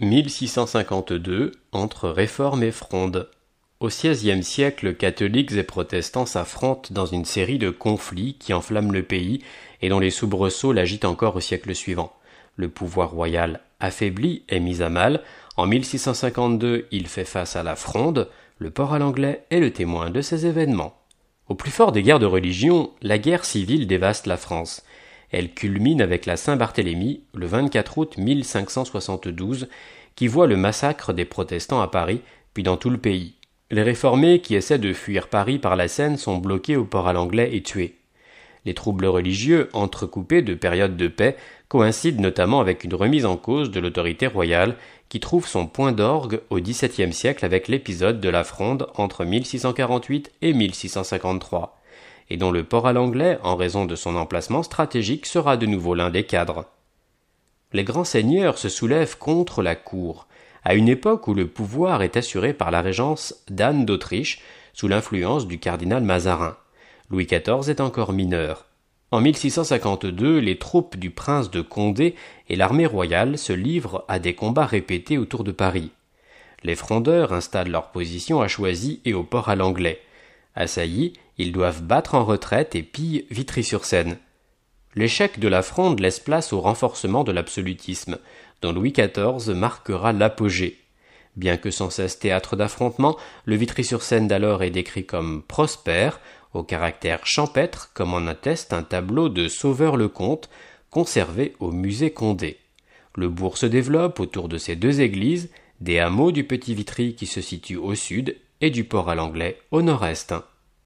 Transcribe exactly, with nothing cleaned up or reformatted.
mille six cent cinquante-deux, entre Réforme et Fronde. Au seizième siècle, catholiques et protestants s'affrontent dans une série de conflits qui enflamment le pays et dont les soubresauts l'agitent encore au siècle suivant. Le pouvoir royal, affaibli, est mis à mal. En mille six cent cinquante-deux, il fait face à la Fronde. Le port à l'anglais est le témoin de ces événements. Au plus fort des guerres de religion, la guerre civile dévaste la France. Elle culmine avec la Saint-Barthélemy, le vingt-quatre août mille cinq cent soixante-douze, qui voit le massacre des protestants à Paris, puis dans tout le pays. Les réformés qui essaient de fuir Paris par la Seine sont bloqués au port à l'anglais et tués. Les troubles religieux, entrecoupés de périodes de paix, coïncident notamment avec une remise en cause de l'autorité royale qui trouve son point d'orgue au dix-septième siècle avec l'épisode de la Fronde entre mille six cent quarante-huit et mille six cent cinquante-trois, et dont le port à l'anglais, en raison de son emplacement stratégique, sera de nouveau l'un des cadres. Les grands seigneurs se soulèvent contre la cour, à une époque où le pouvoir est assuré par la régence d'Anne d'Autriche, sous l'influence du cardinal Mazarin. Louis quatorze est encore mineur. En mille six cent cinquante-deux, les troupes du prince de Condé et l'armée royale se livrent à des combats répétés autour de Paris. Les frondeurs installent leur position à Choisy et au port à l'anglais. Assaillis, ils doivent battre en retraite et pillent Vitry-sur-Seine. L'échec de la Fronde laisse place au renforcement de l'absolutisme, dont Louis quatorze marquera l'apogée. Bien que sans cesse théâtre d'affrontements, le Vitry-sur-Seine d'alors est décrit comme prospère, au caractère champêtre, comme en atteste un tableau de Sauveur-le-Comte, conservé au musée Condé. Le bourg se développe autour de ces deux églises, des hameaux du Petit Vitry qui se situent au sud et du port à l'anglais au nord-est.